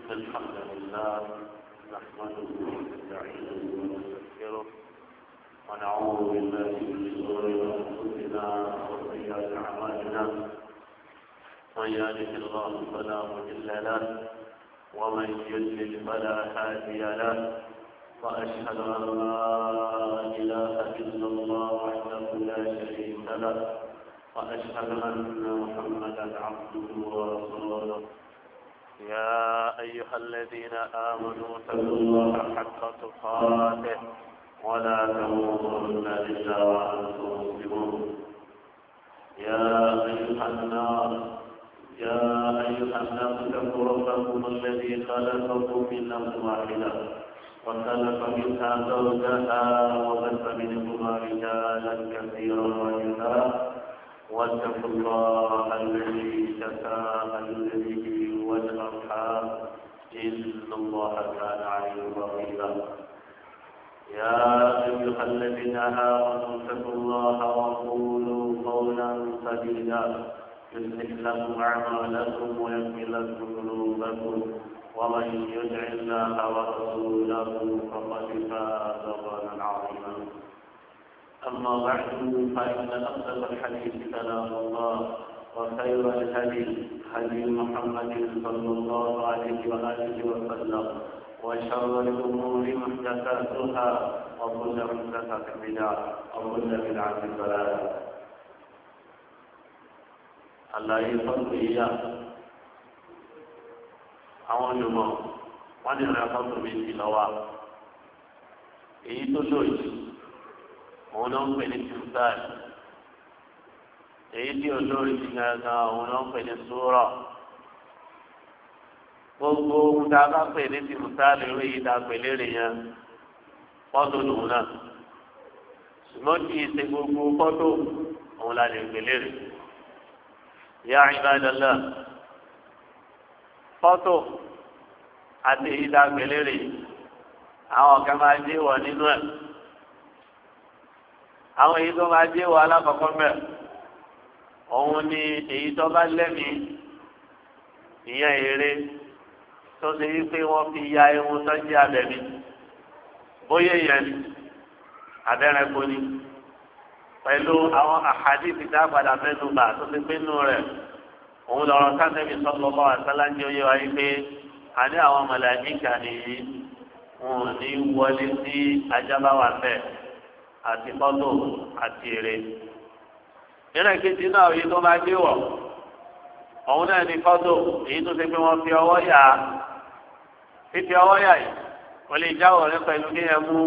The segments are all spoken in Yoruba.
الحمد لله نحمده ونستعينه ونستغفره ونعوذ بالله من شرور انفسنا وسيئات اعمالنا من يهده الله فلا مضل له ومن يضلل فلا هادي له واشهد ان لا اله الا الله وحده لا شريك له واشهد ان محمدا عبده ورسوله يا أيها الذين آمنوا اتقوا الله حق تقاته ولا تموتن إلا وأنتم مسلمون يا أيها الناس اتقوا ربكم الذي خلقكم من نفس واحدة وخلق منها زوجها وبث منهما رجالا كثيرا ونساء واتقوا الله الذي تساءلون به والأرحام إن الله كان عليكم رقيبا يا أيها الذين آمنوا اتقوا الله وقولوا قولا سديدا يصلح لكم أعمالكم ويغفر لكم ذنوبكم ومن يطع الله ورسوله فقد فاز فوزا عظيما أما بعد فإن أصدق الحديث كلام الله وخير الهدي هدي محمد صلى الله عليه وآله وسلم وشر الأمور محدثاتها وكل محدثة بدعة وكل بدعة ضلالة الله يفضل إياه àwọn olùmọ̀ wọn ní ìrìn àkọsọ méjì lọ́wọ́ èyí tó lòdì òun náà ń pè ní tìmùtáì èyí tí olórí ti gangan òun náà ń pè ní sùúrà gbogbo ohun tá a bá pè ní tìmùtáì lórí yìí tá a pè lérè yẹn fọ́tò lòun náà ṣùgbọ́n kì í ṣe gbogbo fọ́tò òun la lè pè lérè ya ibadallah fọ́tò àti èyí tá a pè lérè àwọn kan máa dé wọ nínú ẹ̀ àwọn èyí tó máa dé wọ alákọ̀ọ́kọ́ mẹ́rin òun ni èyí tó bá lẹ́mìí ìyẹn eré tó ṣe wípé wọ́n fi ya irun tó jẹ́ abẹ̀mí bóyá ìyẹn ni abẹ́rẹ́kọ ni pẹ̀lú àwọn àhàdìsì tá a padà mẹ́nu bà tó ṣe pé nù rẹ̀ òun lọ́rọ̀ sáńtẹ́bì sallallahu alaihi wasallam oyé wa yìí pé àní àwọn màláíkà nìyí wọn ò ní wọlé sí ajábáwá bẹ́ẹ̀ àti fọ́tò àti èrè. ìrìn kejì náà èyí tó máa dé wọ̀ òun náà ní fọ́tò èyí tó ṣe pé wọ́n fi ọwọ́ yà á fífi ọwọ́ yà yìí kò lè jáwọ́ rẹ pẹ̀lú kí yẹn mú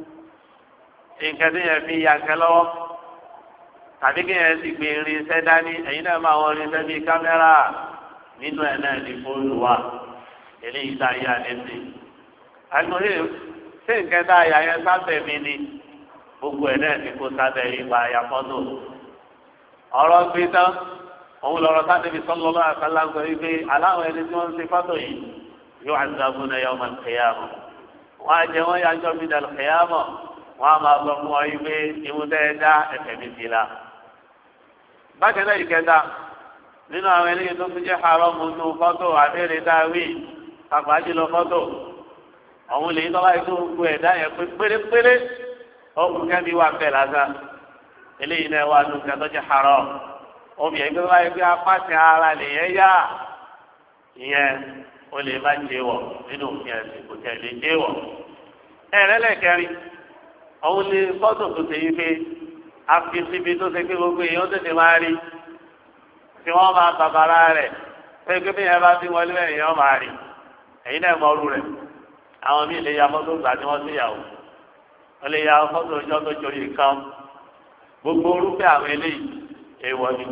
nǹkan tí yẹn fi ya nǹkan lọ́wọ́ tàbí kí yẹn sì gbé irinṣẹ́ dání ẹ̀yin náà máa wọ irinṣẹ́ bíi kámẹ́rà nínú ẹ̀ náà ní fóònù wa eléyìí tá a yà lẹ́sìn. àgbọ̀nrín ṣé nǹkan tá a yà yẹn sábẹ̀ mi ni gbogbo ẹ̀ náà ní kó sábẹ̀ ipa ya fọ́tò ọ̀rọ̀ gbé tán òun lọ́rọ̀ sátébi sọ́lọ́lọ́ àkàlà ń sọ wípé aláwọ̀ ẹni tí wọ́n ń ṣe fọ́tò yìí yóò àdàbò náà yọ ọmọ kẹyàmọ̀ wọ́n á jẹ wọ́n yájọ́ mi dàlù kẹyàmọ̀ wọ́n á máa sọ fún ọ wípé ìmúdẹ́ dá ẹ̀fẹ̀ mi sí la. bákan náà ìkẹta nínú àwọn eléyìí tó fi jẹ́ àárọ̀ mu nù fọ́tò àbẹ́rẹ́ dáwì pàpàjì lọ fọ́tò òun lè tọ́lá ètò gbogbo ẹ̀dá yẹn pé pérépéré ọkùnrin kẹ́mi wà fẹ́ lásán eléyìí náà wà lóṣù àtọ́jú àárọ̀ omi ẹgbẹ́ wáyé pé apáṣẹ ara lè yẹn yá ìyẹn o lè má jẹ wọ̀ nínú òfin ẹ̀sìn kò tẹ̀ lè jẹ wọ̀. ẹ̀rẹ́lẹ̀kẹrin òun lè fọ́tò tó ṣe yí pé afisíbi tó ṣe pé gbogbo èèyàn tètè máa rí tí wọ́n máa bàbàrà rẹ̀ pé pé bí yẹn bá ti wọlé èèyàn máa rí ẹ̀yin náà mọ ọrú rẹ̀ àwọn míì lè ya fọ́tò gbà tí wọ́n sì yà wọ́n lè ya fọ́tò ọjọ́ tó jọyè kan gbogbo orúkẹ́ àwọn eléyìí èèwọ̀ ni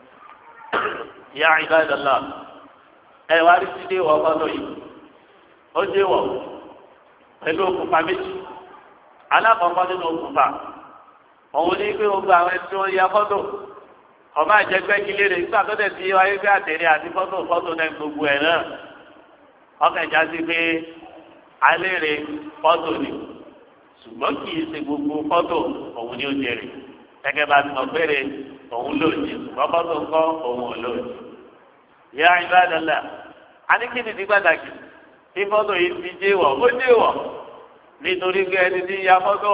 ya ibadallah ẹ wá rí sídé wọ fọ́tò yìí ó dé wọ̀ pẹ̀lú òkùnfà méjì alákọ̀ọ́kọ́ nínú òkùnfà òun ní pé gbogbo àwọn ẹni tí wọ́n ya fọ́tò ọba àjẹgbẹ́ kílé rẹ̀ nígbà tó dẹ̀ ti wáyé pé àtẹ̀lé àti fọ́tò náà gbogbo ẹ̀ náà ọkàn ìjà sí pé alẹ́ rẹ̀ fọ́tò ni ṣùgbọ́n kì í ṣe gbogbo fọ́tò òun ni ó jẹrè gẹ́gẹ́ bá ti mọ̀ péré òun lòdì bọ́bọ́ tó ń kọ́ òun ò lòdì. ìyá ibadallah aníkìní ti pàtàkì tí fọ́tò yìí ti jẹ́wọ̀ ó jẹ́wọ̀ nítorí pé ẹni tí ya fọ́tò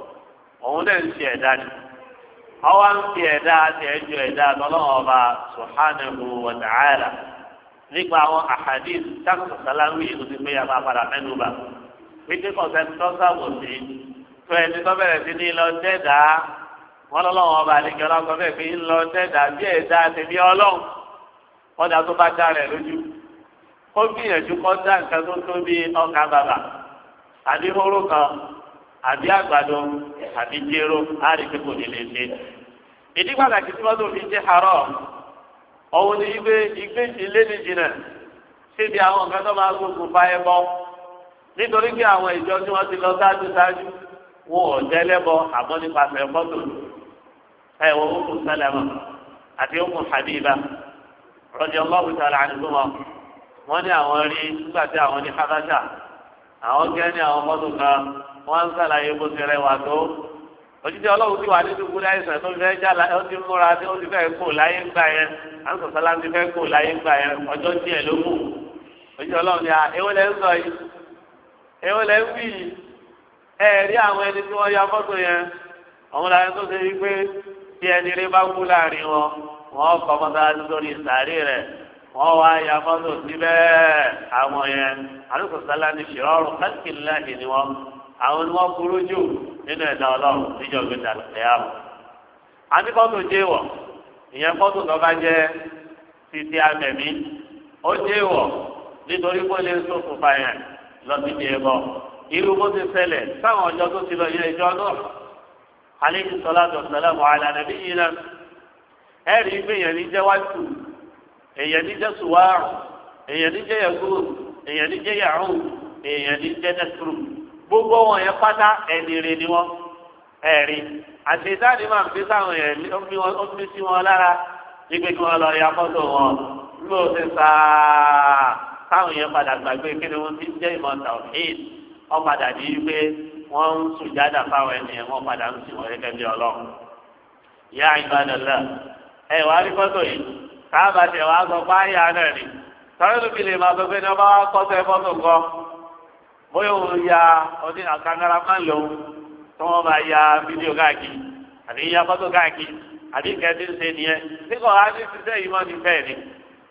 òun náà ń ṣe ẹ̀dá ni ọwọ́ ń fi ẹ̀dá àti ẹ̀jú ẹ̀dá lọ́lọ́wọ́ ọba subhanahu wa ta'ala nípa àwọn ahadith sáàkùn sálámù yìí tó ti pé yàrá padà mẹ́nu bá pété kọ̀ọ̀sẹ̀ tó sáwòsí tó ẹni tó bẹ̀rẹ̀ sí ní lọ dẹ́dá wọn lọ́lọ́wọ́ ọba àlejò ọlọ́kọ̀ bẹ́ẹ̀ fi ń lọ dẹ́dá bí ẹ̀dá àti bí ọlọ́run wọ́n dá tó bá dá rẹ̀ lójú ó gbìyànjú kọ́ dá nǹkan tó tó bí ọkà bàbà àbí hóró kan àbí àgbàdo àbí jéró àríkè kò ní lè ṣe. ìdí pàtàkì tí wọ́n tó fi jẹ́ haram ọ̀hún ni ìgbé ilé ní jìnnà síbi àwọn nǹkan tó máa gbógun fa ẹbọ nítorí pé àwọn ìjọ tí wọ́n ti lọ ṣáájú wọn ò tẹ́lẹ̀bọ àmọ́ nípasẹ̀ fọ́tò ẹ̀ wọ́n ó kù sálẹ̀mọ̀ àti ó kù Habiba radiyallahu ta'ala anhuma wọ́n ní àwọn rí nígbà tí àwọn ní Habasha àwọn gẹ́ ní àwọn fọ́tò kan wọ́n ń sàlàyé bó ti rẹwà tó òjijì ọlọ́run ti wà nínú kúrẹ́ àìsàn tó fẹ́ já ó ti múra tí ó ti fẹ́ kó láyé ńgbà yẹn àǹsọ̀sálá ti fẹ́ kó láyé ńgbà yẹn ọjọ́ díẹ̀ ló kù òjijì ọlọ́run ni èwo lẹ́ ń sọ yìí èwo lẹ́ ń wí yìí rí àwọn ẹni tí wọ́n ya fọ́tò yẹn àwọn làwọn tó ṣe wípé tí ẹni rí bá kú láàrin wọn wọ́n kọ́ mọ́tàlá lórí sàárè rẹ̀ wọ́n wá ya fọ́tò síbẹ̀ àwọn yẹn àǹsọ̀sálá ni ṣìrọ́rùn kásìkìláàdì ni wọ́n àwọn ni wọ́n burú jù nínú ẹ̀dá ọlọ́run níjọ́ gbẹ̀dà lẹ́yàwó. àti fọ́tò jẹ́ wọ̀ ìyẹn fọ́tò tó bá jẹ́ títí abẹ̀mí ó jẹ́ wọ̀ nítorí kó lè ṣokùnfà yẹn lọ sí ibi ẹ̀bọ. irú bó ti ṣẹlẹ̀ sáwọn ọjọ́ tó ti lọ yẹ ìjọ náà alayhi salatu wassalamu ala nabiyyina ẹ̀rí gbìyànjú ní jẹ́ wájú èèyàn ní jẹ́ sùwárù èèyàn ní jẹ́ yẹ̀kúrò èèyàn ní jẹ́ yàrún èèyàn ní jẹ́ nẹ́sùrù gbogbo wọn yẹn pátá ẹni rè ni wọn ẹ̀rí àṣetáàdì máa ń fi sáwọn yẹn ó fi sí wọn lára wípé kí wọn lọ ya fọ́tò wọn ló ti sáà táwọn yẹn padà gbàgbé kí ni wọn ti jẹ́ ìmọ̀ tawhid wọn padà di wípé wọn ń sùjádà fáwọn ẹni yẹn wọn padà ń sìn wọn gẹ́gẹ́ bí Ọlọ́run. ya ibadallah ẹ wàá rí fọ́tò yìí káàbà tẹ wàá sọ pé àyà náà ni sọ̀rọ̀ ló fi lè máa sọ pé ní ọba kọ́sẹ́ fọ́tò kan bóyá òun ya ọdún àkàngara máa ń lò tí wọ́n máa ya fídíò káàkiri àti ya fọ́tò káàkiri àti kẹ́tí ń ṣe nìyẹn nígbà wàá ní ṣiṣẹ́ yìí mọ́ ní bẹ́ẹ̀ ni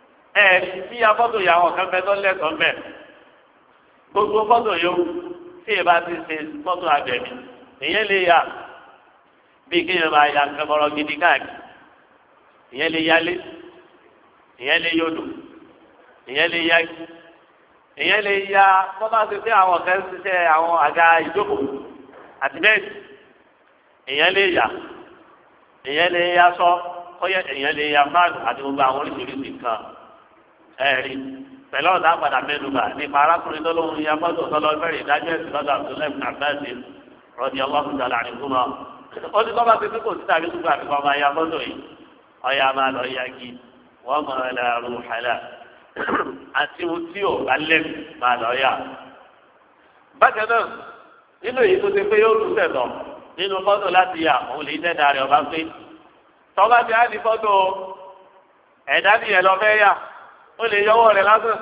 bí ya fọ́tò yà wọ́n kan fẹ́ tó lẹ́tọ̀ọ́ bẹ́ẹ̀ gbogbo fọ́tò yòówù tí ì bá ti ṣe fọ́tò abẹ̀mí ìyẹn lè ya bí kéèyàn máa ya kẹmọ́rọ́ gidi káàkiri ìyẹn lè yálé ìyẹn lè yọdò ìyẹn lè yá ìyẹn lè ya bọ́bá ti pé àwọn kan ṣiṣẹ́ àwọn àga ìjókòó àti bẹ́ẹ̀ni ìyẹn lè yà ìyẹn lè ya sọ kọ́yẹ ìyẹn lè ya fáànù àti gbogbo àwọn oríṣiríṣi nǹkan ẹ̀rí pẹ̀lú ọ̀dà àgbàdà mẹ́nuba nípa arákùnrin tó lóun ya fọ́tò tọ́lọ́ bẹ̀rẹ̀ ìdájọ́ ẹ̀sìn lọ́dọ̀ Abdullahi bin Abbas rọ́ọ̀dì ọlọ́run dàlà àdìgúnmọ́ ó ní bọ́bá ti pé kò sí tàbí gbogbo àfikọ́ máa ya fọ́tò yìí ọ̀yà máa lọ yagi wọ́n mọ̀ ẹ́ lẹ́rù hàlà àti ohun tí ò bá lẹ́nu máa lọ yà. bákan náà nínú èyí tó ti pé yóò tún tẹ̀tọ̀ nínú fọ́tò láti yà òun lè dẹ́dà rẹ̀ ọba pé tọ́ba ti á di fọ́tò ẹ̀dá nìyẹn lọ fẹ́ yà ó lè yọwọ́ rẹ̀ lásán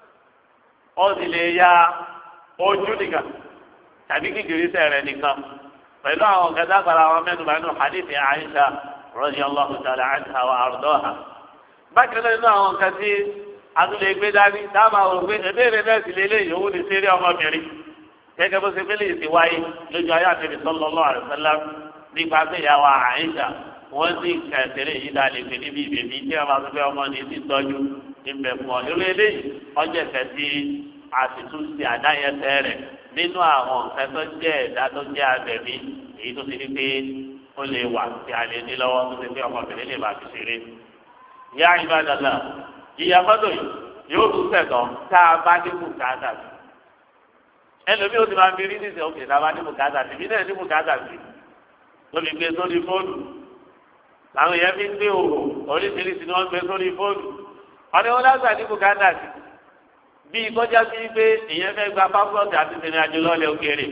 ó sì lè ya ojú nìkan tàbí kíkìrísẹ̀ rẹ̀ nìkan pẹ̀lú àwọn kẹta àgbàlá àwọn mẹ́nu bá nínú hadithi Aisha radiyallahu ta'ala anha wa ardaha. bákan náà nínú àwọn kan tí àtúndé gbé dání dáàbà wò pé ẹbẹrẹ náà sì lé léyìí owó ní sẹrí ọmọbìnrin gẹ́gẹ́ bó ṣe pé lè ti wáyé lójú ayé àtẹnì sallallahu alaihi wasallam nípa pé ìyàwó Àìṣà wọn sì kẹsìrì yìí dá lè pè níbi ìbèbí tí wọn bá tó fẹ́ ọmọ ní ti tọ́jú ìbẹ fún ọ irú eléyìí ọjọ́ ìfẹ́ tí àtìtúnṣe àdáyẹsẹ rẹ nínú àwọn nǹkan tó jẹ́ ẹ̀dá tó jẹ́ abẹ̀mí èyí tó ti di pé ó lè wà tí a lè ní lọ́wọ́ tó ti pé ọmọbìnrin lè máa fi ṣeré. yá ibadallah ìyá fọ́tò yìí yóò tún sẹ̀tọ̀ tá a bá ní bùkátà sí. ẹlòmíì ó ti máa ń fi rí ní ìsìn òkè tá a bá ní bùkátà sí bí náà ní bùkátà sí. tó lè gbé sórí fóònù làwọn èèyàn fi ń gbé òrò oríṣiríṣi ni wọ́n gbé sórí fóònù. wọ́n ní wọ́n lágbà ní bùkátà sí. bí kọjá sí pé èèyàn fẹ́ gba pásítọ̀tì àti ìrìn àjò lọ́lẹ̀ òkèèrè.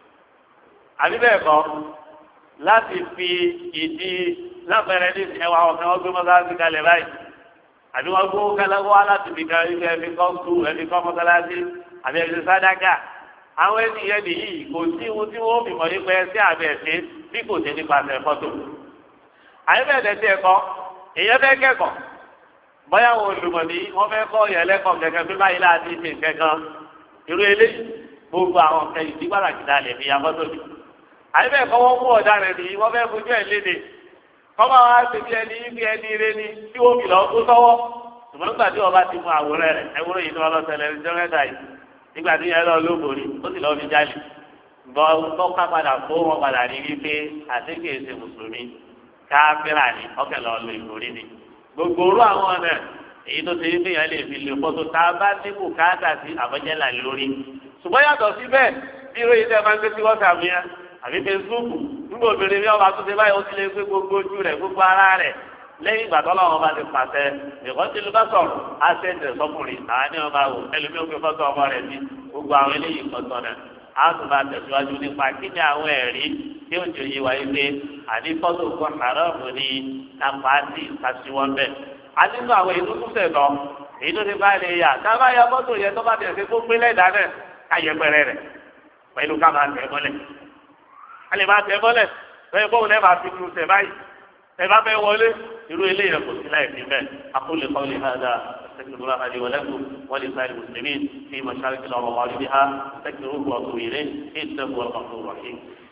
àbí bẹ́ẹ̀ kọ́ láti fi ìdí lápẹẹrẹ ní ẹwà ọ̀fẹ́ wọn gbé mọ́sáàsì kalẹ̀ báyìí àbí wọ́n gbó kẹlẹ́wọ́ aláti fi kan ibi ẹbí kọ́ kú ẹbí kọ́ mọ́kálásí àbí ẹbí sádákà àwọn ènìyàn nìyí kò sí ohun tí wọ́n fi mọ̀ nípa ẹsẹ̀ àbí ẹ̀sẹ̀ bí kò sí nípasẹ̀ fọ́tò. àyẹ̀bẹ̀ẹ̀dẹ̀ tí ẹ̀kọ́ èèyàn fẹ́ kẹ́kọ̀ọ́ bóyá wọn olùmọ̀ ní wọ́n fẹ́ kọ́ ìyẹn lẹ́kọ̀ọ́ kẹ̀kẹ́ pé báyìí láti ṣe kẹ̀kan irú eléyìí gbogbo àwọn ọ̀kẹ́ yìí tí gbàgbà lè fi ya fọ́tò ní. àyẹ̀bẹ̀ẹ̀kọ́ wọ́n mú ọ̀daràn nìyí wọ́n fẹ́ fojú ẹ̀ léde kọ́mọ wa ṣe bí ẹni bí ẹni ire ni tí wọ́n fi lọ kó sọ́wọ́ ṣùgbọ́n nígbà tí wọ́n bá ti mú àwòrán rẹ̀ ẹwúrẹ́ yìí ni wọ́n lọ ṣẹlẹ̀ ní jọ́mẹ́ta yìí nígbà tí yẹn lọ lóbòrí ó sì lọ fi jáde gbọ́ tó ká padà kó wọn padà ní wípé àtẹ́kẹ́ ṣe mùsùlùmí káfíńrà ni ọkẹ́ lọ lo ìbòrí ni gbogbo orú àwọn ọ̀nà èyí tó ṣe wípé yẹn lè fi lè fọ́tò tá a bá dínkù káàtà sí àbọ̀jẹ́là lórí ṣùgbọ́n yàtọ̀ síbẹ̀ bí irú yìí tẹ́ máa ń gbé sí wọ́sàmù yẹn àbí Facebook nígbà obìnrin mi ọba tó ṣe báyìí ó ti lè gbé gbogbo ojú rẹ̀ gbogbo ara rẹ̀ lẹ́yìn ìgbà tó lọ́wọ́ bá ti pàṣẹ ìkọ́ tí ló bá sọ̀rọ̀ á ṣe ń tẹ̀ sọ́kùnrin àwọn ní ọba wò ẹlòmíì ó gbé fọ́tò ọmọ rẹ̀ sí gbogbo àwọn eléyìí kọ̀tọ̀ náà á tún bá tẹ̀síwájú nípa kí ni àwọn ẹ̀rí tí ó jò yí wáyé pé àní fọ́tò kọ́ àrọ́ọ̀mù ní apáàtì kásíwọ́n bẹ́ẹ̀. a nínú àwọn èyí tó tún tẹ̀ lọ èyí tó ti bá lè yà ká bá ya fọ́tò yẹn tó bá tẹ̀ sí kó gbé lẹ́dàá náà káyẹpẹrẹ rẹ̀ pẹ̀lú ká máa tẹ̀ mọ́lẹ̀ alẹ́ máa tẹ̀ mọ́lẹ̀ lọ́yẹ̀ kóhùn lẹ́ẹ̀ máa fi kúrú tẹ̀ báyìí ẹ bá fẹ́ wọlé irú eléyìí kò sí láì fi bẹ́ẹ̀ akólè kọ́lé hàdà sẹ́kìrì àdì wọlẹ́kùn wọ́n lè sáré mùsùlùmí fi mọ̀ṣáré lọ́wọ́ wà lórí ha sẹ́kìrì òkú ọ̀tún ìrẹ́ kí n tẹ́kù ọ̀tún rọ̀kì.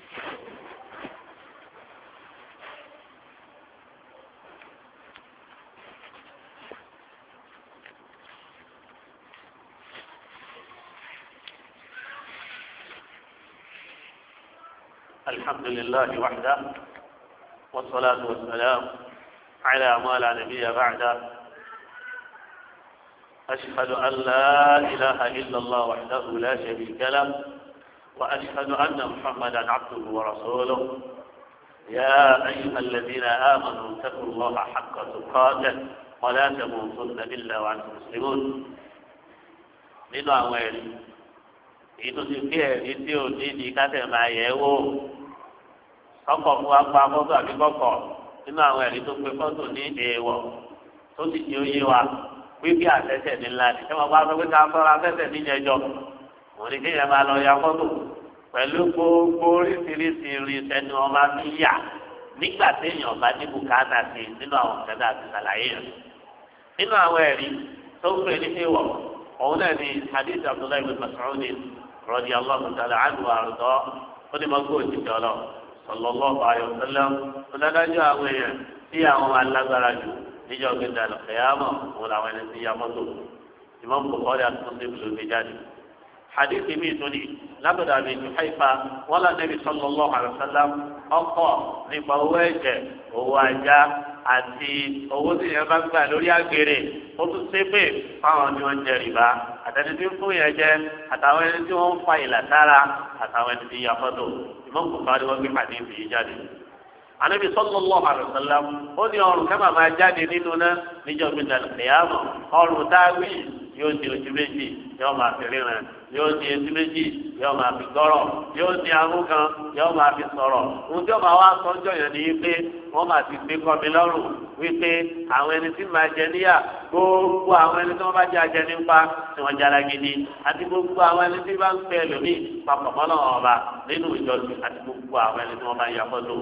الحمد لله وحده والصلاة والسلام على ما لا نبي بعده أشهد أن لا إله إلا الله وحده لا شريك له وأشهد أن محمدا عبده ورسوله يا أيها الذين آمنوا اتقوا الله حق تقاته ولا تموتن إلا وأنتم مسلمون nínú àwọn ẹ̀rí èyí tó ti fi ẹ̀rí tí ò ní ní kátẹ́ máa yẹ̀ wò ọkọ̀ fún wa pa fọ́tò àbí kọ́kọ́ nínú àwọn ẹ̀rí tó pe fọ́tò ní èèwọ̀ tó sì di oyé wa wípé àtẹ́tẹ̀ ní ńlá ni ẹ máa bá sọ pé ká sọ́ra àtẹ́tẹ̀ níjẹ̀jọ́ òun ni kéèyàn máa lọ ya fọ́tò pẹ̀lú gbogbo oríṣiríṣi irinṣẹ́ ni wọ́n máa fi yà nígbà téèyàn bá ní bùkátà sí nínú àwọn kẹta àti sàlàyé rẹ̀ nínú àwọn ẹ̀rí tó ń pè ní èèwọ̀ òun náà ni hadith Abdullahi bin Mas'ud radiyallahu ta'ala anhu àrùtọ́ ó ní mọ́gbó òjijì ọlọ́ sallallahu alaihi wasallam ó dájú àwọn èèyàn tí àwọn alágbára jù níjọ́ gbẹdẹ àlùkìyàmọ òun làwọn ẹni tí ya mọ́tò Imam Bukhari àti Muslim ló gbé jáde. hadith mi tuni lábẹ́dà mi ju haifa wọn là Nabi sallallahu alaihi wasallam ọkọ̀ nípa owó ẹ̀jẹ̀ owó ajá àti owó tí yẹn bá gbà lórí àgbèrè ó tún ṣépè fáwọn tí wọ́n jẹ rìbá àtẹni tí ń fún yẹn jẹ àtàwọn ẹni tí wọ́n ń fa ìlà sára àtàwọn ẹni tí ya fọ́tò Imam Bukhari wọ́n gbé hadith yìí jáde. Ànábì sallallahu alaihi wasallam ó ní ọrùn kẹ́mà máa jáde nínú náà níjọ́ gbẹ̀dẹ̀ àlùkìyàmọ̀ ọrùn táwí yóò di ojú méjì yóò máa fi ríran yóò di etí méjì yóò máa fi gbọ́rọ̀ yóò di ahọ́n kan yóò máa fi sọ̀rọ̀ ohun tí ó máa wá sọ́jọ́ yẹn ni wípé wọ́n máa ti gbé kọ́mi lọ́rùn wípé àwọn ẹni tí máa jẹ níyà gbogbo àwọn ẹni tí wọ́n bá jẹ ajẹ nípa tí wọ́n jara gidi àti gbogbo àwọn ẹni tí bá ń pẹ́ lómi papọ̀ mọ́lọ́ ọba nínú ìjọsìn àti gbogbo àwọn ẹni tí wọ́n bá yà fọ́tò.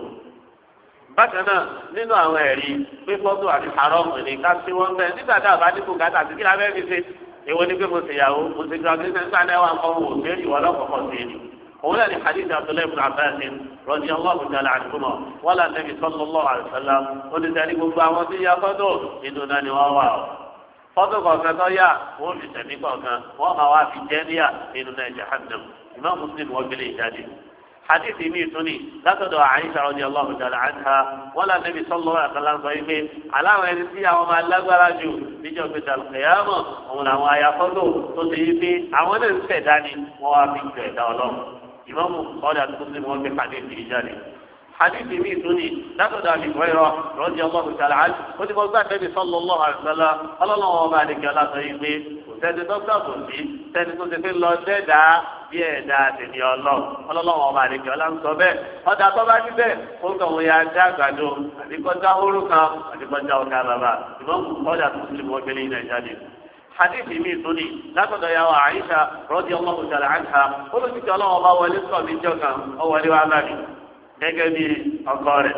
bákan náà nínú àwọn ẹ̀rí pé fọ́tò àti àrọ́ọ̀mù ní ká sí wọ́n bẹ́ẹ̀ nígbà tá a bá dínkù gàtà àti kí lábẹ́ mi ṣe èwo ni pé mo ṣe ìyàwó mo ṣe gbàgbé nígbà náà wà kọ́ wò sí èyí wọ́n lọ́kọ̀ọ́kọ́ sí èyí. òun náà ní hadith Abdullahi ibn Abbas radiyallahu ta'ala anhuma wọ́n là Nabi sallallahu alaihi wasallam ó ti tẹ̀lé gbogbo àwọn tí ya fọ́tò nínú náà ni wọ́n wà ó. fọ́tò kọ̀ọ̀kan tó yà wọ́n fi tẹ̀mí kọ̀ọ̀kan wọ́n máa wá fi jẹ́ níyà nínú náà jahannam Imam Muslim wọ́n gbélé ìjáde. حديث ميتوني لا تدعى عائشة رضي الله تعالى عنها ولا النبي صلى الله عليه وسلم صحيح على ما ينسيها وما لغى رجو بجو بيت القيامة ومن هو يأخذه تصيبه عوانا السيداني موافق جيدا الله إمام قال المسلم هو بحديث رجالي حديث ميتوني لا تدعى لهريرة رضي الله تعالى عنه وتي موضع النبي صلى الله عليه وسلم قال الله وبارك على صحيح وسيد تصابه سيد تصيبه الله سيدا bí ẹ̀dá tèmi ọlọ́run ọba àdìgbò ọlọ́nsọ bẹ́ẹ̀ ọ̀dà tó bá níbẹ̀ ó ń tọ̀wọ́ ya dá àgbàdo àdìkọjá hóró kan àdìkọjá ọ̀gá bàbá ìmọ̀ ọ̀dà tó ti lè wọ́n gbélé ilẹ̀ jáde. hadithi mi tuni látọ̀dọ̀ ya wa Aisha radiyallahu ta'ala anha olùsíkì ọlọ́run ọba wọlé sọ̀ mí jọ kan ọwọ́lé wa bá mi gẹ́gẹ́ bí ọkọ rẹ̀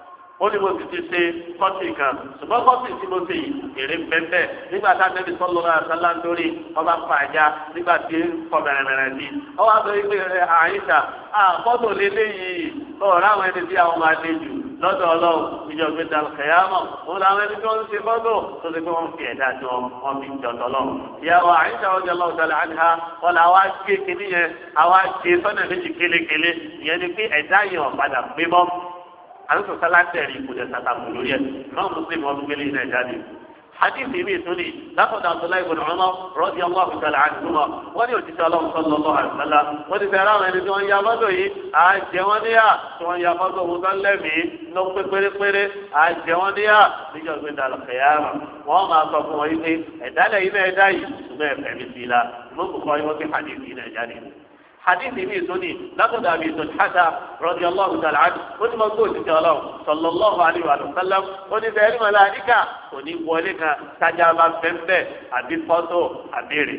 ó ní mo sì ti ṣe kọ́tì kan ṣùgbọ́n kọ́tì tí mo ṣe yìí èrè pẹ́pẹ́ nígbà tá a nẹ́bi sallallahu alaihi wasallam lórí ọba fàájà nígbà tí ń kọ mẹ̀rẹ̀mẹ̀rẹ̀ sí ọwọ́ àti ìgbé rẹ̀ Àìṣà àkọ́tò lélẹ́yìí ọ̀rọ̀ àwọn ẹni tí àwọn máa lé jù lọ́dọ̀ ọlọ́run ìjọba ìdàlùkẹ́yàmọ̀ òun làwọn ẹni tí wọ́n ń ṣe fọ́tò tó ti pé wọ́n fi ẹ̀dá tí wọ́n fi jọ̀tọ̀ lọ. ìyàwó Àìṣà radiyallahu ta'ala anha wọn là wá gé kinní yẹn àwa gé sọ́nà méjì kélékélé ìyẹn ni pé ẹ̀dá yẹn ọ̀padà pé mọ́ àlùsọ sálátẹ̀rì ìkùdẹ̀ sàtàkù lórí ẹ̀ náà mùsùlùmí ọdún gbélé iná ìjáde. hadith mi tún ní lákòóso Abdullahi ibn Umar radiyallahu ta'ala anhuma wọ́n ní òtítọ́ ọlọ́run sallallahu alaihi wasallam wọ́n ti fẹ́ràn àwọn ẹni tí wọ́n ya fọ́tò yìí àjẹ wọn níyà tí wọ́n ya fọ́tò wọn tán lẹ́mìí ló pé pérépéré àjẹ wọn níyà níjọ́ gbé dàlọ́ kẹyàmà wọ́n máa sọ fún wọn yìí pé ẹ̀dálẹ̀ yìí náà ẹ̀dá yìí ṣùgbọ́n ẹ̀fẹ̀ mi sí la ìmọ̀kù kọ́ yìí wọ́n fi hadith yìí náà jáde. حديث ابي سني لقد ابي سلحة رضي الله تعالى عنه ودي موضوع الله صلى الله عليه وسلم ودي بير ملائكة ودي ولك تجابا بمبه ابي فوتو ابيري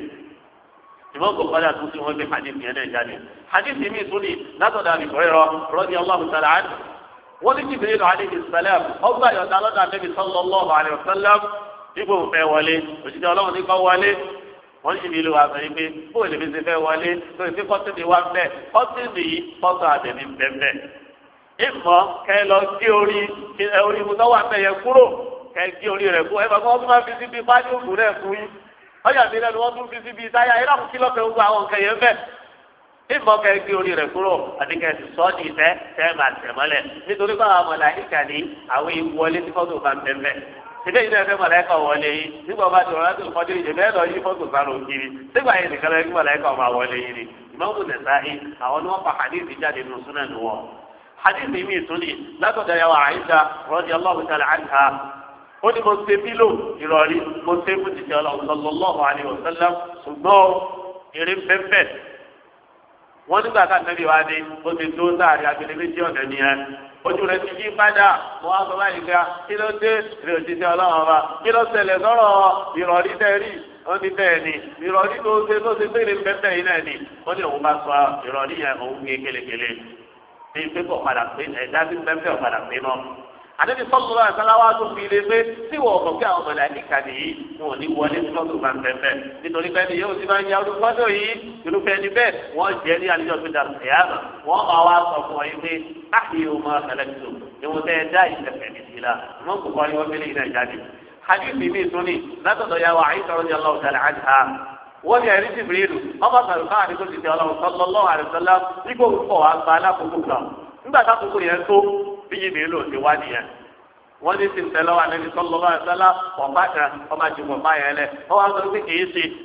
ìmọ̀kò kọ́lá tó ti wọ́n gbé hadith yẹn náà jáde hadith mi tún ní látọ̀dọ̀ Abi Hurairah radiyallahu ta'ala anhu wọ́n ní Jibril alayhi salam ọgbà yọ̀dá lọ́dọ̀ Ànábì sallallahu alayhi wa sallam dípò fẹ́ wọlé òṣìṣẹ́ ọlọ́run ní kọ́ wọlé wọ́n sì nílò àgbà yìí pé bóyá lè fi ṣe fẹ́ wọlé lórí pé kọ́tìnì wá bẹ́ẹ̀ kọ́tìnì yìí fọ́tò àbẹ̀mí bẹ́ẹ̀. ìmọ̀ kẹ lọ gé orí ibùdó wà bẹ́ẹ̀ yẹn kúrò kẹ gé orí rẹ̀ kú ẹ bá wọ́n tún máa fi síbi bájú òkú rẹ̀ fún yín. ọjà mi lẹ́nu wọ́n tún fi síbi táyà ẹ lákùn kí lọ́kẹ́ gbogbo àwọn nǹkan yẹn bẹ́ẹ̀. ìmọ̀ kẹ gé orí rẹ̀ kúrò àti kẹ sì sọ́ ní ìtẹ́ tẹ́ máa tẹ̀ mọ́lẹ̀ nítorí báwa màláíkà ní àwọn ìwọlé tí fọ́tò bá ń bẹ́ẹ̀ síbẹ̀ yìí náà fẹ́ mọ̀lẹ́kọ̀ wọlé yìí nígbà bá ti rọra tó kọjú ìdè bẹ́ẹ̀ lọ yí fọ́tò sáré òkiri sígbà yìí nìkan lọ́yìn mọ̀lẹ́kọ̀ máa wọlé yìí ni ìmọ̀mù Nasa'i àwọn ni wọ́n fa hadith jáde nínú súnà nù wọ́n. hadith mi tún ní látọ̀dọ̀ yà wà Aisha radiyallahu ta'ala anha ó ní mo ṣe bílò ìrọ̀rí mo ṣe fún títí Ọlọ́run sallallahu alaihi wasallam ṣùgbọ́n eré pẹ́pẹ́ wọ́n nígbà ká nẹ́bí wa ní ó ti tó sáàrin agbèlè méjì ọ̀nà nìyẹn ojú rẹ̀ ti yí padà wọ́n á sọ báyìí ká kí ló dé ìrìn òjijì Ọlọ́run ọba kí ló ṣẹlẹ̀ sọ̀rọ̀ ìrọ̀rí tẹ́rì wọ́n ní bẹ́ẹ̀ ni ìrọ̀rí tó ṣe péré pẹ́pẹ́ yìí náà ni wọ́n ní òun bá sọ ìrọ̀rí yẹn òun gé kelekele bí pé kò padà pé ẹ̀dá bí pẹ́pẹ́ ò padà pé mọ́. àdébí sọ́kùnrin àtàláwá tó fi lé pé tí wọ́n kọ̀ kí àwọn màláíkà nìyí wọn ò ní wọlé tí wọ́n tó máa ń pẹ́pẹ́ nítorí pé ni yóò ti máa ń ya orúkọ fọ́tò yìí irúfẹ́ ni bẹ́ẹ̀ wọ́n jẹ́ ní àlejò tó dàrú ẹ̀yàmà wọ́n máa wá sọ fún ọ yìí pé káàkiri o máa tẹ̀lé tó ìwọ̀n tẹ́ ẹ dá ìṣẹ̀fẹ̀ ní sí la wọ́n kò kọ́ ni wọ́n fi lè yìí jáde. hadithi mi tún ní látọ̀dọ̀ ya wa Aisha radiyallahu ta'ala anha wọ́n ní ẹ̀rí Jibrilu ọmọ sàrùkà àdìgbò ti tẹ Ọlọ́run sallallahu alaihi wasallam nígbà òkú wa gba alákòókò kan nígbà tákòókò yẹn tó bí Jibrilu ti wá nìyẹn wọ́n ní sin tẹ́lẹ̀ wà lẹ́ni sallallahu alaihi wasallam ọ̀pá kan ọmọ ju ọ̀pá yẹn lẹ̀ ọ wá sọ pé kì í ṣe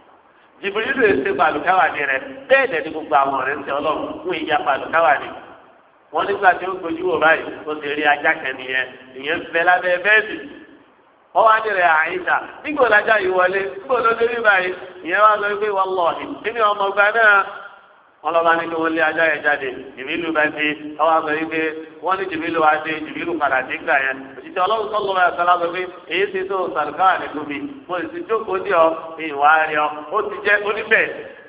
Jibrilu èsè pàlùkáwà ni rẹ̀ bẹ́ẹ̀ dẹ̀ ni gbogbo àwọn ọ̀rẹ́ ń tẹ Ọlọ́run fún ìyá pàlùkáwà ni wọ́n nígbà tí ó gbójú wò báyìí ó ti rí ajá kẹ́ni yẹn ìyẹn fẹ́ lábẹ́ bẹ́ẹ̀dì wọ́n wá nílẹ̀ Àìṣà nígbò lájà yìí wọlé nígbò ló dé rí báyìí ìyẹn wá sọ pé wallahi nínú ọmọ ọgbà náà wọ́n lọ́ba ní kí wọ́n lé ajá yẹn jáde Jìbìlù bá dé ọwọ́ àgbẹ̀ yìí pé wọ́n ní Jìbìlù wá dé Jìbìlù padà dé gbà yẹn òṣìṣẹ́ Ọlọ́run sọ́lọ́ bá yàtọ̀ lábẹ́ pé èyí ti tó sàlùkáwà ní tóbi mo sì jókòó dí ọ ìwà rẹ ọ ó ti jẹ́ oníbẹ̀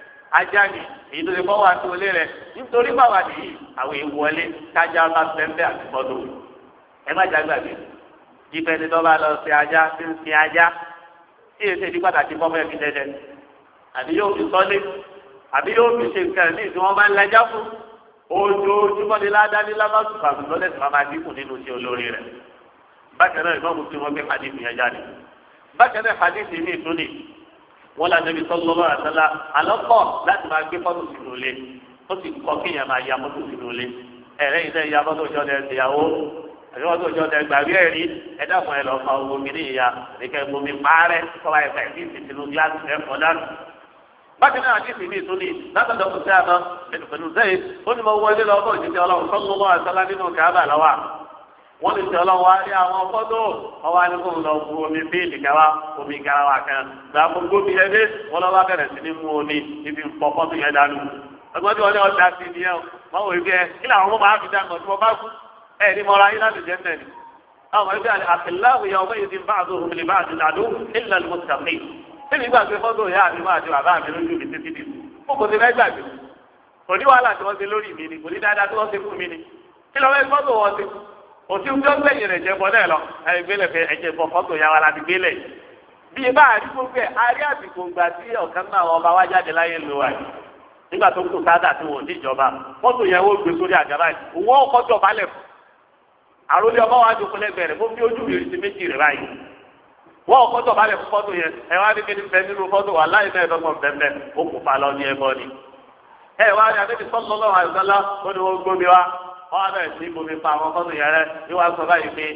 ajá ni èyí tó ti fọwọ́ àti olé rẹ̀ nítorí báwa nìyí àwọn ìwọlé kájá bá pẹ́ńpẹ́ àti fọ́dọ̀ ẹ má jágbàgbé ìfẹ́ ni tọ́ba lọ sí ajá tí ń sin ajá tí èsì ìdí pàtàkì fọ́mọ́ ẹ̀mí dẹ́dẹ́ àbí yóò fi sọ́lé àbí yóò fi ṣe nǹkan ní ìdí wọn bá ń lajá fún ojoojúmọ́ ni ládàáni lábàtú fàmì lọ́lẹ̀ tí wọ́n máa dínkù nínú ti olórí rẹ̀ bákan náà ìmọ̀ mùsùlùmí wọn gbé hadith yẹn jáde bákan náà hadith mi tún ni wọn là Nabi sallallahu alaihi wasallam alọ́kọ̀ láti máa gbé fọ́tò sínú ilé ó sì kọ́ kéèyàn máa ya fọ́tò sínú ilé ẹ̀rẹ́ yìí sẹ́yìn ya fọ́tò ìjọba ìyàwó àbíwọ́n tó ìjọba ìgbàgbé ẹ̀rí ẹ̀dá fún ẹ lọ fa omi ní ìyá àdékẹ́ omi pààrẹ́ kọ́ba ẹ̀ka ìdí ìsìnkú gíláàsì ẹ̀fọ́ dànù. bákan náà àti ìsìnkú ìtúni látọ̀dọ̀ kò sí àná pẹ̀lú sẹ́yìn ó ní mo wọlé lọ bọ́ ìdíje ọlọ́run sallallahu alaihi wasallam nínú Káàbà lọ́wọ́ wọ́n lè tẹ ọlọ́run wá rí àwọn fọ́tò ọwọ́ anìkún lọ bu omi bíìlì káwá omi garawa kan gba gbogbo mi ẹdẹ wọn lọ bá bẹ̀rẹ̀ sí ní mú omi ibi pọ̀ fọ́tò yẹn dànù ọgbọ́n tí wọ́n ní ọjà sí ni ẹ̀ wọ́n wò wípé kí làwọn ọmọ máa fi dá nǹkan tí wọ́n bá kú ẹ̀ ní mọ́ra yín láti jẹ́ mẹ́rin. àwọn ọmọ ẹgbẹ́ àfẹ́láwò yà ọmọ yìí ti bá àdó òmìnir bá àti nàdó ńlá ni mo ti tàbí. sẹ́ni ìgbà pé fọ́tò ìyá mi máa ti bàbá mi lójú mi títí dì mo kò ti fẹ́ gbàgbé. kò ní wàhálà tí wọ́n ti lórí mi ni kò ní dáadáa tí wọ́n ti fún mi ni. kí lọ́ fẹ́ fọ́tò wọn ti òtí ń gbọ́ gbẹ̀yìn rẹ̀ jẹ́ bọ́ náà lọ ẹgbẹ́lẹ̀ fẹ́ ẹ̀jẹ̀ bọ́ fọ́tò yà wà láti gbélé. bí ibà àdúgbò fẹ́ arí àsìkò gbà tí ọ̀kan náà ọba wá jáde láyé lò wáyé nígbà tó kù sáádà tí wọn ò ní ìjọba fọ́tò yẹn wọ́n gbé sórí àgàbà yìí òun ọkọ̀ dọ̀bálẹ̀ fún àròlé ọmọ wa jókòó lẹ́gbẹ̀ẹ́ rẹ̀ fún bí ojú mi ti méjì rẹ̀ báyìí wọ́n ọkọ̀ dọ̀bálẹ̀ fún fọ́tò yẹn ẹ wá ní kíni bẹ nínú fọ́tò wà láì náà ẹ̀dọ́gbọ̀n bẹ́ẹ̀ ó kò fa lọ ní ẹbọ ni. ẹ wá ní adébí sallallahu alaihi wasallam ó ní wọ́n gbómi wá wọ́n á bẹ̀rẹ̀ sí bomi pa àwọn fọ́tò yẹn rẹ̀ ní wàá sọ báyìí pé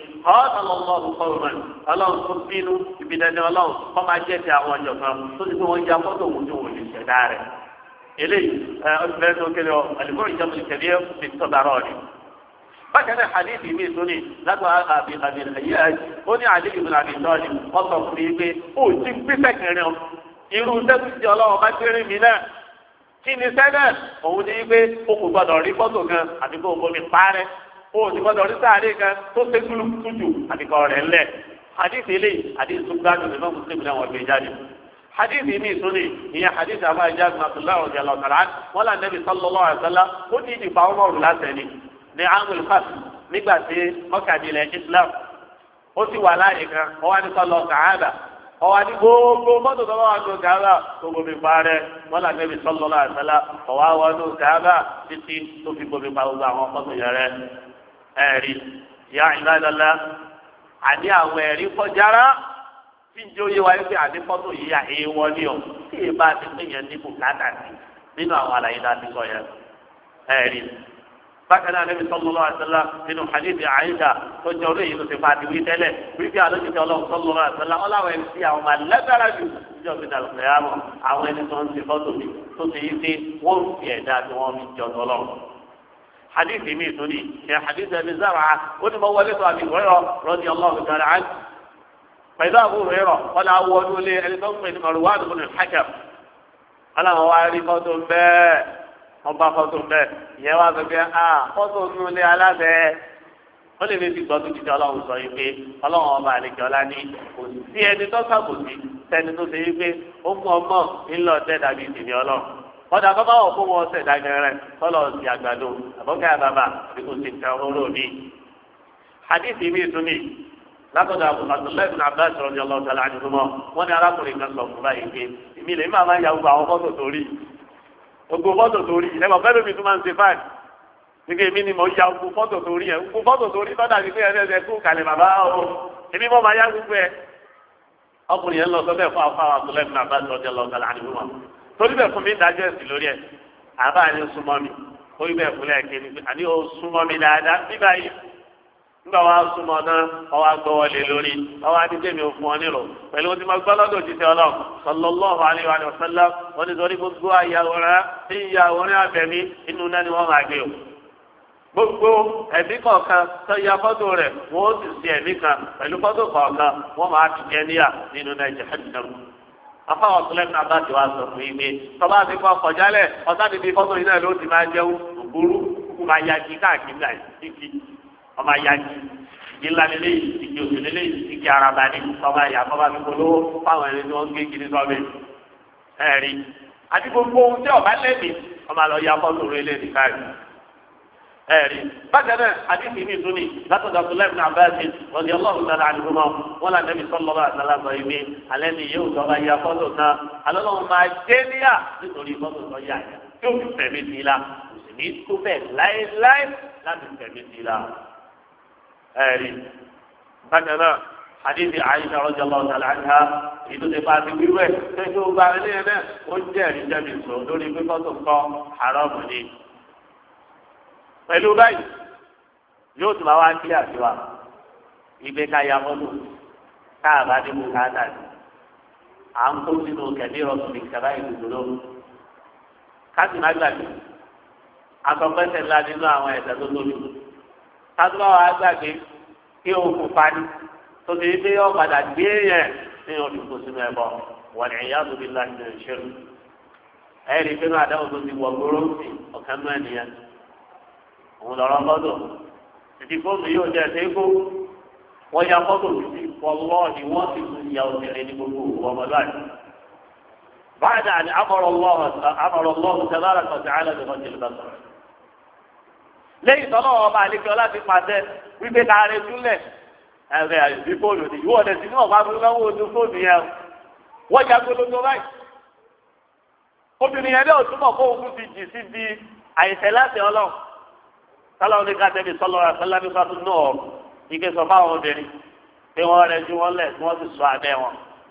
ọlọ́run tó bínú ìbídẹ́ni ọlọ́run kọ́ máa jẹ́ ti àwọn ọjọ́ kan tó ti pé wọ́n ya fọ́tò òun tó wò lè ṣẹ̀dá rẹ̀ eléyìí ọ̀sẹ̀ tó kéde ọ àlùkòrò ìjọba ìkẹ̀lẹ́ fi tọ́darọ̀ ni. bákan náà hadithi mi tó ní látọ̀ àbí àyè ó ní àlè ìbùnà àbí tọ́lì wọ́n sọ fún mi pé ó ti gbé kẹrin ọ irú sẹ́kùtì ọlọ́run bá gbére mi náà kí ni sẹ́nẹ̀ òun ní pé ó kò gbọdọ̀ rí fọ́tò kan àti kó o bomi parẹ́ ó sì gbọdọ̀ rí sáré kan tó ṣe kúlù tújù àti kọ́ rẹ̀ ńlẹ̀ hadithi eléyìí hadithi tó gbádùn ní mọ́mú síbi náà wọ́n gbé jáde. حديث ميسوني هي حديث أبا جاد بن عبد الله رضي الله تعالى عنه ولا النبي صلى الله عليه وسلم ودي دفاعه لا ثاني نعم الخصم نقاتي مكة إلى الإسلام وسي ولايك هو أن صلى الله تعالى هو أن يقول ما تدور كذا تقول بفاره ولا النبي صلى الله عليه وسلم هو أن كذا تسي تفيق بفاره وقصد يره أري يا عباد الله عدي أويري فجرا tí ń jẹ́ oyé wa yóò fi àdéfọ́tò yìí yà éwọ́ ní ọ tí èyí bá ti pín yẹn ní bùkátà sí nínú àwọn àlàyé náà ti sọ yẹn ẹ̀rí. bákan náà Ànábì sallallahu alaihi wasallam nínú hadith Àìṣà tó jẹ́ orí èyí tó ti fa àti wí tẹ́lẹ̀ wípé àlójútì Ọlọ́run sallallahu alaihi wasallam ọláwọ̀ ẹni tí àwọn máa lẹ́gbẹ̀rẹ̀ jù níjọ́ fi dàlù pé àmọ́ àwọn ẹni tó ń ṣe fọ́tò mi tó ti yí pé wọ́n fi ẹ̀dá tí wọ́n fi jọ tọ́lọ́run. hadith mi tún ní ṣe hadith Abi Zar'a ó ní mo wọlé tó Abi Hurairah radiyallahu ta'ala anhu pẹ̀lú àbúrò rẹ̀ wọ́n á wọ ọdún lé ẹni tó ń pè ní Marwan ibn al-Hakam aláwọ̀ wá rí fọ́tò bẹ́ẹ̀ wọ́n bá fọ́tò bẹ́ẹ̀ ìyẹn wá sọ pé fọ́tò nínú ilé alábẹ́ wọ́n lè fi gbọ́ tó jíjẹ́ ọlọ́run sọ yìí pé ọlọ́run ọba àlejò ọlá ní kò sí ẹni tó sàbòsí sẹ́ni tó ṣe yìí pé ó mú ọmọ ńlọ tẹ́ẹ̀dá bíi tèmi ọlọ́run ọ̀dà bàbá wọ̀ fún wọn ṣẹ̀dá gẹ̀rẹ́ tọ́lọ̀ sí àgbàdo àbọ̀kẹ́ àbàbà àbí kò sí nǹkan oró mi. hadith mi tún ní látọ̀dọ̀ Abdullahi ibn Abbas radiyallahu ta'ala anhuma wọ́n ní arákùnrin kan sọ fún báyìí pé èmi lè máa ya gbogbo àwọn fọ́tò torí gbogbo fọ́tò torí ẹ̀mọ̀ fẹ́ẹ́ lómi tó máa ń ṣe fáàlì nígbà èmi ni mo ya gbogbo fọ́tò torí ẹ̀ gbogbo fọ́tò torí tọ́jà ní pé ẹ̀ kú kalẹ̀ bàbá o èmi mọ̀ máa ya gbogbo ẹ̀ ọkùnrin yẹn lọ sọ bẹ́ẹ̀ fún àwọn Abdullahi ibn Abbas radiyallahu ta'ala anhuma torí bẹ́ẹ̀ fún mi dájọ́ ẹ̀sìn lórí ẹ̀ àbá ni ó súnmọ́ mi orí bẹ́ẹ̀ fúnlẹ̀ kéde àní ó súnmọ́ mi dáadáa nígbà yìí nígbà wa súnmọ́ náà ọwọ́ agbọ́wọlé lórí ọwọ́ adídémi òfin wọn nílò pẹ̀lú ohun tí mo gbọ́ lọ́dọ̀ òjíṣẹ́ Ọlọ́run sallallahu alaihi wa sallam wọ́n ní sọ́rí gbogbo àyàwòrán tí ìyàwòrán abẹ̀mí inú náà ni wọ́n máa gbé o. gbogbo ẹ̀mí kọ̀ọ̀kan tó ya fọ́tò rẹ̀ wọ́n ó sì ṣe ẹ̀mí kan pẹ̀lú fọ́tò kọ̀ọ̀kan wọ́n máa fi jẹ́ níyà nínú náà jahannam. afáwọn sọlẹ́mù náà bá ti wá sọ fún yín pé tọ́ba ti kọ́ kọjálẹ̀ ọ̀sán fọ́tò yìí náà ló ti máa jẹun òbúrú kó máa ya kí káàkiri náà ọmọ ayájí ìdí ńlá lélẹ́yìí ìdí òsì lélẹ́yìí ìdí araba ní ọmọ ayá kọ́ba fi polówó fáwọn ẹni tí wọ́n ń gbé kiri sọ́ọ̀bì ẹ̀rí àti gbogbo ohun tí ọba lẹ́bi ọmọ àlọ́ ya fọ́tò rẹ̀ lẹ́bi káàrí ẹ̀rí bákan náà àdìsí mi tún ní látọ̀dọ̀ Abdullahi ibn Abbas rọ̀dí ọlọ́run náà láti gbọ́mọ wọn là nẹ́bi sọ́lọ́wọ́ àtàlágbọ̀ ibi alẹ́ ni yóò tọ́ bá ya fọ́tò náà alọ́lọ́run máa dé níyà nítorí fọ́tò tó yà yóò fi fẹ̀mí sí i la kò sì ní tó bẹ́ẹ̀ láéláé láti fẹ̀mí sí i la. ẹ̀rí bákan náà hadithi Aisha radiyallahu ta'ala anha ìlú ti pàṣẹ wíwẹ̀ tó gba ilé yẹn náà ó jẹ́ ẹ̀rí jẹ́mi sọ lórí pípọ́ tó kọ́ haramu ni. pẹ̀lú báyìí yóò tún máa wá kí àtiwá ìgbé ká ya mọ́tò káàbá ní bùkátà ni à ń kó sínú kẹ̀mí rọ̀tún ní kẹ̀bá ìdúró káàsì má gbàgbé akọ̀pẹ́sẹ̀ ńlá nínú àwọn ẹ̀sẹ̀ tó tóbi kátó wàá gbàgbé kí o kò pani tó ti di pé yọ padà gbé yẹn ní oṣù tó sínú ẹbọ wọn ni ìyá tóbi láti lè ṣe ẹ̀rí pé náà àdáwò tó ti wọ̀ gbóró sí ọ̀kan náà nìyẹn òun lọ́rọ́ fọ́tò títí fóònù yóò jẹ́ ẹ̀sẹ̀ kó wọ́n ya fọ́tò títí fọlọ́ ni wọ́n ti tún ya òṣèré ní gbogbo ọmọlúwàbí. بعد أن أمر الله تبارك وتعالى بغض البصر lẹ́yìn tọ́lọ́ ọba àlejò láti pàṣẹ wípé káàrin túlẹ̀ ẹ̀rẹ̀ àìsí fóònù ni ìwọ ọ̀dẹ̀ sí ní ọ̀pá fún lọ́wọ́ ojú fóònù yẹn wọ́n ya gbólógbó báyìí. obìnrin yẹn náà túmọ̀ kó òun ti jì sí di àìsẹ̀ láti ọlọ́run sálọ́ ní ká tẹ́bi sọ́lọ́ àtàlá nípa tó náà ike sọ fáwọn obìnrin pé wọ́n rẹ̀ ju wọn lẹ̀ tí wọ́n sì sọ abẹ́ wọn.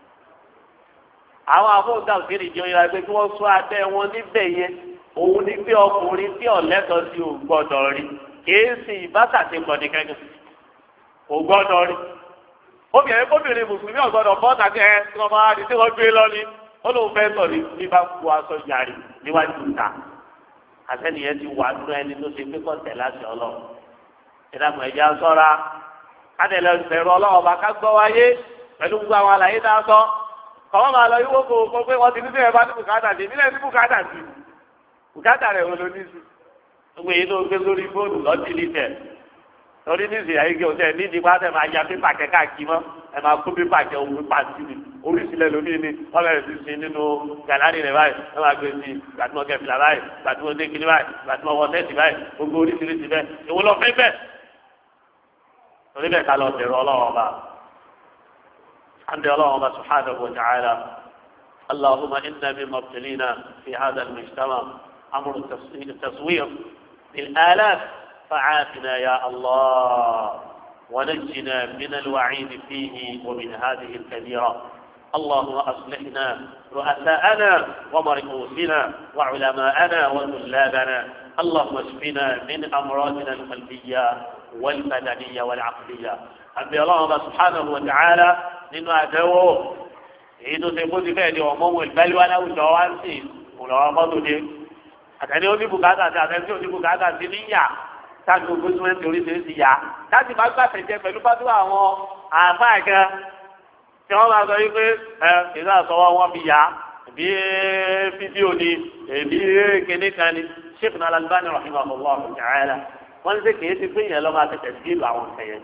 àwọn afọ́ǹdà òkèrè jẹ́ ìyá ẹgbẹ́ tí wọ́n sọ abẹ́ wọn níbẹ̀ yẹn òun ní pé ọkùnrin tí ọ̀lẹ́tọ̀ sí ò gbọ́dọ̀ rí kìí sì ìbátàtì gbọ̀dì kẹ́kẹ́ ò gbọ́dọ̀ rí. obìnrin mùsùlùmí ọ̀gbọ́dọ̀ bọ́ tàbí ẹ tí wọ́n máa di tí wọ́n gbé lọ ní ó lóun fẹ́ sọ ní bá kú aṣọ yàrá níwájú ìta àtẹnìyẹn ti wà nínú ẹni tó ṣe pé kọ́ńtẹ̀ láti ọlọ́run ìdààmú ẹ̀jẹ̀ sọ́ra kádẹ́lẹ̀ ìbẹ̀rù ọlọ́run ọba ká gbọ́ wáyé pẹ̀lú gbogbo àwọn àlàyé tá a sọ kọ́mọ́ máa lọ yíwó kó pé wọ́n ti ní bẹ́ẹ̀ bá ní bùkátà sí nílẹ̀ ní bùkátà sí bùkátà rẹ̀ wọ́n ló ní sí gbogbo èyí tó gbé lórí fóònù lọ́tì lítẹ̀ lórí ní ìsìn àyíké òtẹ́ ní ìdí pátẹ́ máa ya pépà kẹ́kẹ́ kí mọ́ ẹ máa kó pépà kẹ́ òun pépà sí ni oríṣiríṣi lómi ni wọ́n bẹ̀rẹ̀ sí sí nínú gàlárì rẹ̀ báyìí wọ́n máa gbé sí gbàtúmọ̀ kẹfìlà báyìí gbàtúmọ̀ dékìlì báyìí gbàtúmọ̀ wọ́tẹ́sì báyìí gbogbo oríṣiríṣi bẹ́ẹ̀ èwo lọ fẹ́ bẹ́ẹ̀ torí bẹ́ẹ̀ ká lọ bẹ̀rù ọlọ́wọ́ ọba àǹdẹ̀ ọlọ́wọ́ ọba subhanahu wa ta'ala allahumma inna mimma ibtalina fi hadha al-mujtama amru at-taswir bil-alaf fa'afina ya allah ونجنا من الوعيد فيه ومن هذه الكبيرة اللهم أصلحنا رؤساءنا ومرؤوسنا وعلماءنا وطلابنا اللهم اشفنا من أمراضنا القلبية والبدنية والعقلية أبي الله سبحانه وتعالى nínú àtẹwò èyí tó ṣe kó ti fẹ́ẹ̀ di ọmọ wọn ìgbẹ́lẹ́wà láwùjọ wá ń sìn òun lọ́wọ́ mọ́tò dé àtẹni oníbùkátà àti àtẹni oníbùkátà sí níyà táàgì gbogbo sìmẹ́ntì oríṣiríṣi yá láti máa gbàtẹ̀ jẹ pẹ̀lú pátó àwọn àáfàá kan tí wọ́n máa sọ wípé ìlú àsọwọ́ wọn fi yá bí fídíò ni èbí kéde kan ni Sheikh Al-Albani rahimahullah ta'ala wọ́n ń ṣe kìí ti pé ìyẹn lọ́ máa tẹ̀tẹ̀ sí ìlú àwọn kẹyẹ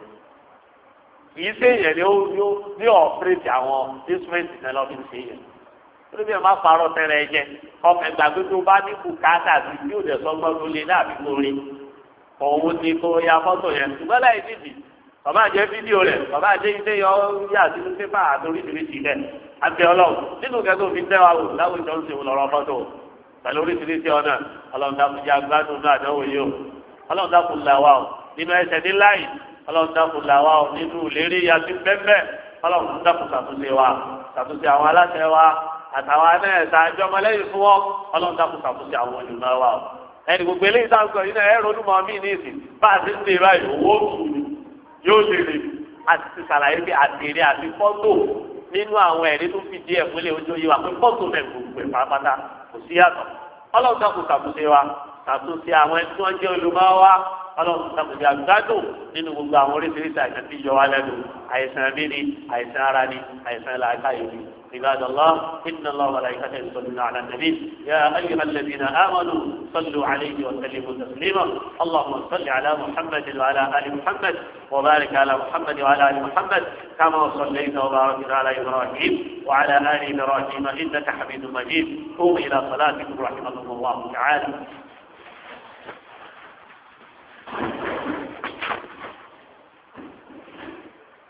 kìí ṣe ìyẹn ni ó ní ọ̀pẹ̀rẹ̀tì àwọn instruments náà lọ́ fi ń ṣe yẹn lórí bí ẹ máa parọ́ tẹ́rẹ̀ ẹ jẹ ọkọ̀ ìgbàgbé tó bá ní bùkátà sí bí ò dẹ̀ sọ́gbọ́n tó lé láàbí kórè òun ni kó ya fọ́tò yẹn ṣùgbọ́n láì dìdì bàbá àjẹ́ fídíò rẹ̀ bàbá àjẹ́ ilé yọ yà sínú pépà àtòríṣiríṣi rẹ̀ àti ọlọ́run nínú kẹ́kẹ́ òfin tẹ́ wa wò láwùjọ ń ṣe lọ́rọ́ fọ́tò pẹ̀lú oríṣiríṣi ọ̀nà ọlọ́run dákun jẹ́ agbádùn náà àdánwò yìí o ọlọ́run dákun là wà o nínú ẹsẹ̀ níláyì ọlọ́run dákun là wà o nínú ìlérí yàtí bẹ́ẹ̀ ọlọ́run dákun ṣàtúnṣe wa ṣàtúnṣe àwọn aláṣẹ wa àtàwọn anẹ́ẹ̀ta àjọmọlẹ́yìn fún wọn ọlọ́run dákun ṣàtúnṣe àwọn olùmọ̀ wa o ẹni gbogbo eléyìí tá a sọ yìí náà ẹ ronú mọ mí ní ìsìn bá a ti ń lè báyìí owó tù ní yóò lè lè àti ti ṣàlàyé pé àtẹ̀rẹ̀ àti fọ́tò nínú àwọn ẹ̀rí tó fi díẹ̀ múlẹ̀ ojú yìí wà pé fọ́tò rẹ̀ gbogbo ẹ̀ pátápátá kò sí yàtọ̀ ọlọ́run tó kù ṣàtúnṣe wa ṣàtúnṣe àwọn ẹni tí wọ́n jẹ́ olùmọ̀ wa ọlọ́run tó kù àgbádùn nínú gbogbo àwọn oríṣiríṣi àìsàn tí yọ wá lẹ́nu àìsàn ẹbí ni àìsàn ara ni àìsàn làákàyè ni عباد الله إن الله وملائكته يصلون على النبي يا أيها الذين آمنوا صلوا عليه وسلموا تسليما اللهم صل على محمد وعلى آل محمد وبارك على محمد وعلى آل محمد كما صليت وباركت على إبراهيم وعلى آل إبراهيم إنك حميد مجيد قوم إلى صلاتكم رحمكم الله تعالى